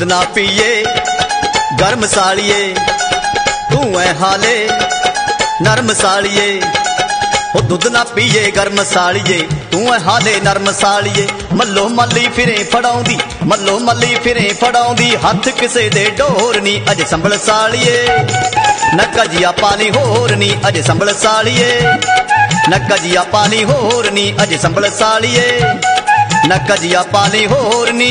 ना पीए गर्म सालिए तू है हाले नरम सालिए हो दुध ना पीए गर्म सालिए तू है हाले नरम सालिए मल्लो मल्ली फिरे फड़ाउंदी मल्लो मल्ली फिरे फड़ाउंदी हथ किसे दे डोर नी अज संभल सालिए न कजिया पानी होर नी अज संभल सालिए न कजिया पानी होर नी अज संभल सालिए न कजिया पानी होर नी।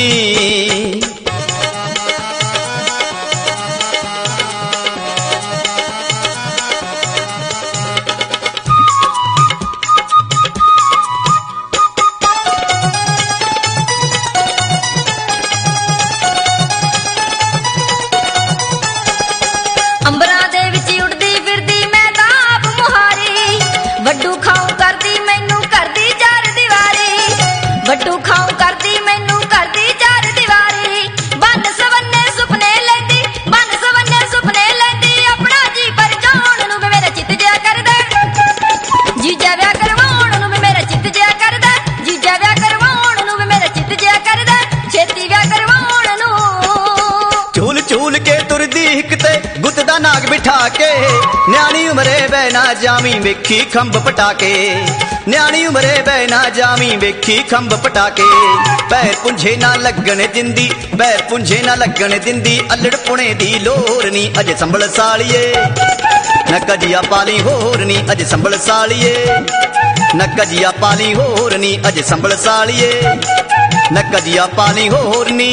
अंबरां दे विच उड़दी फिरदी मैं तां आप मुहारी वड्डू खाऊं करदी मैनू करदी चार दीवारी वड्डू खाऊं करदी मैनू करदी चार दीवारी बन सवन्ने सुपने लैंदी बन सवन्ने सुपने लैंदी अपना जी पर जाण नूं वे मेरा चित जिया करदा जीजा विआह करवाउण नूं वे मेरा चित जिया करदा जीजा विआह करवाउण नूं वे मेरा चित जिया करदा छेती विआह करवाउण नूं। झूल झूल के तुरदी हिकते गुत दा नाग बिठा के न्याणी उमरे बैना जामी वेखी खंभ पटाके न्याणी उमरे बैना जामी वेखी खंभ पटाके पैर पुंझे ना लगण दिंदी पैर पुंझे ना लगण दिंदी अल्लड़ पुणे दी लोर नी अज संभल सालिए न कजिया पाली होर नी अज संभल सालिए न कजिया पाली होर नी अज संभल सालिए न कजिया पाली होर नी।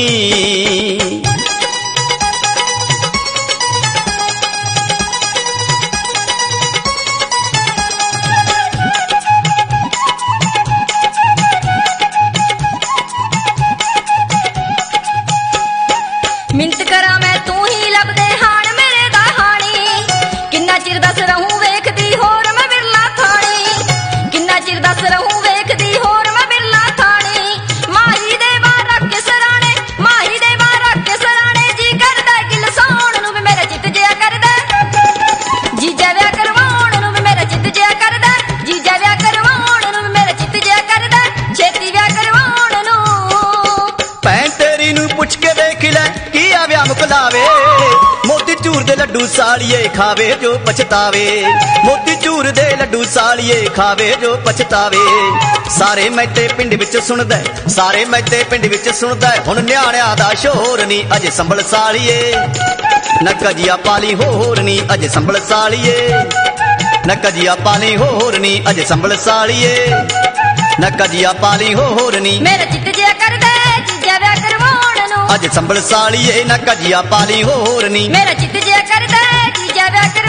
मिंत करा मैं तू ही लभदे हाण मेरे दा हाणी किन्ना चिर दस रहूं वेखदी होर मैं बिरला थाणी किन्ना चिर दस रहूं वेखदी होर मैं बिरला थाणी माही दे बार रख के सराणे माही दे बार रख के सराणे जी करदा गिल सौण नूं वे मेरा चित जिया करदा जीजा विआह करवाउण नूं वे मेरा चित जिया करदा जीजा विआह करवाउण नूं वे मेरा चित जिया करदा छेती विआह करवाउण नूं। भैन तेरी नूं पुछ के वेख लै व्याह मुकलावे मोती चूर दे लड्डू सालिए खावे जो पछतावे मोती चूर दे लड्डू सालिए खावे जो पछतावे सारे मैते पिंड विच सुणदा सारे मैते पिंड विच सुणदा हुण न्याणियां दा शोर नी अज संभल सालिए न कजिया पाली होर नी अज संभल सालिए न कजिया पाली होर नी अज संभल सालिए न कजिया पाली होर नी मेरा चित जिया करदा जीजा विआह करवाउण नूं अज संभल सालिए न कजिया पाली होर नी मेरा चित जिया करदा जीजा विआह